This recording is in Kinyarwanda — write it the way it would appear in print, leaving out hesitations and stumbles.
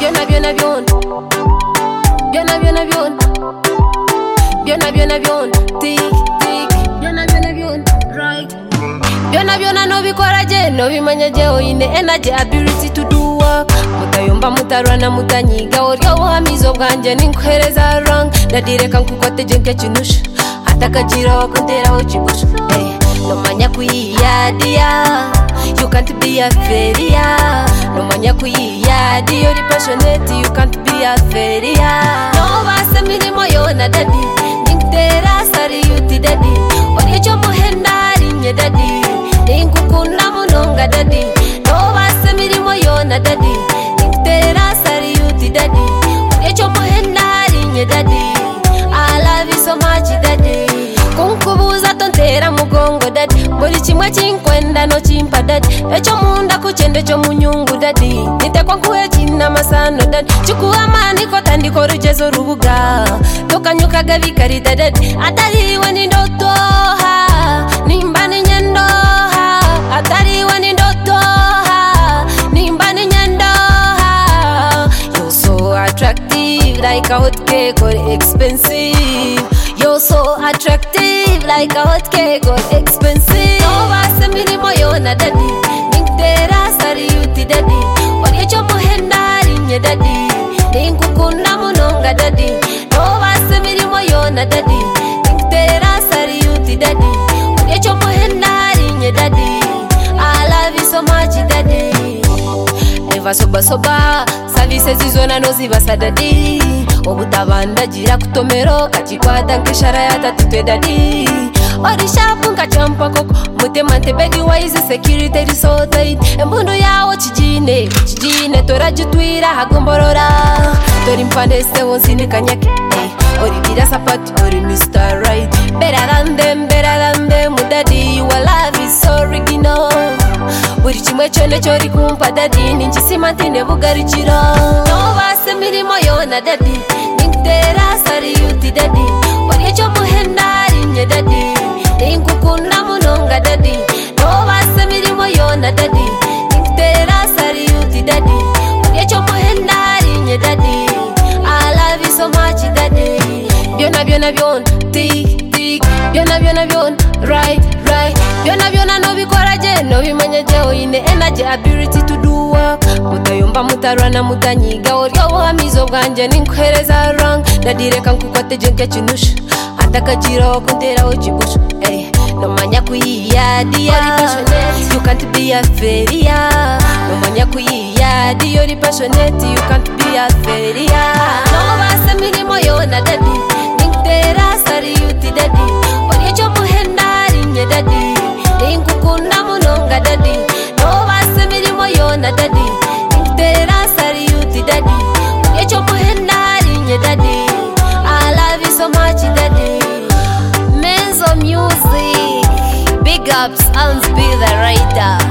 Byona byona byona, byona byona byona, byona byona byona, tik tik, byona byona byona, right. Byona byona no bikora je, no bimanya je oyine energy ability to do work. Mutayomba mutarwana mutanyiga oryo buhamizo bwanje ninkwereza wrong. Ndadireka nkukote je nkekinusha, atakajira wakonderaho kigusha. No manya kuyiyadia, you can't be a failure. No manya kuyiyadia, you're passionate, you can't be a failure. No basa mirimo yona daddy, ninkutera sari yuti daddy. Oryecho muhendari nye daddy, ninkukunda munonga daddy. No basa mirimo yona daddy, ninkutera sari yuti daddy. Oryecho muhendari nye daddy, I love you so much daddy. Kunkubuza tontera mugongo daddy, muri kimwe kinkwenda no kimpa daddy. Echo munda kuchende cho munyungu daddy, nitekwa nkuwe china masano daddy. Chikuwa mani kota ndiko rujezo rubuga, toka nyuka gavi karida daddy. Atariwe ni ndotoha, nimbani nyendoha. Atariwe ni ndotoha, nimbani nyendoha. You're so attractive like a hot cake or expensive. You're so attractive like a hot cake or expensive. No basa mirimo yona daddy, ninkutera sari yuti daddy. Oryecho muhendari nye daddy, ninkukunda munonga daddy. No basa mirimo yona daddy, ninkutera sari yuti daddy. Oryecho muhendari nye daddy, I love you so much daddy. Eva soba soba, services zizona no zibasa daddy. Obutabanda jira kutomero, kachikwata nkishara ya tatutwe daddy. Orishapu nkachampa koko, mutema ntebedi waize security so tight. Embundu yawo chijine, chijine tora jutwira hagomborora. Tori mpande se wonsini kanyake, ori bira sapati, ori Mr. Right. Better than them, daddy, your love is so original. Buri kimwe cyone cyori kumpa daddy, ninjisima ntine bugarikiro. No basa mirimo yona daddy, ninkutera sari yuti daddy. Oryecho muhendari nye daddy, ninkukunda munonga daddy. No basa mirimo yona daddy, ninkutera sari yuti daddy. Oryecho muhendari nye daddy, I love you so much daddy. Byona byona byona, tik tik, byona byona byona, right right. Byona byona no bikora je, no bimanya je oyine energy ability to do work. Mutayomba mutarwana mutanyiga oryo buhamizo bwanje ninkwereza wrong. Ndadireka nkukote je nkekinusha, atakajira wakonderaho kigusha. No manya kuyiyadia, you can't be a failure. No manya kuyiyadia, you're passionate, you can't be a failure. No basa mirimo yona daddy, ninkutera sari yuti daddy. Oryecho muhendari nye daddy, ninkukunda munonga daddy. No basa mirimo yona daddy, ninkutera sari yuti daddy. Oryecho muhendari nye daddy, I love you so much daddy. Menzo music, big ups, Ans be the writer.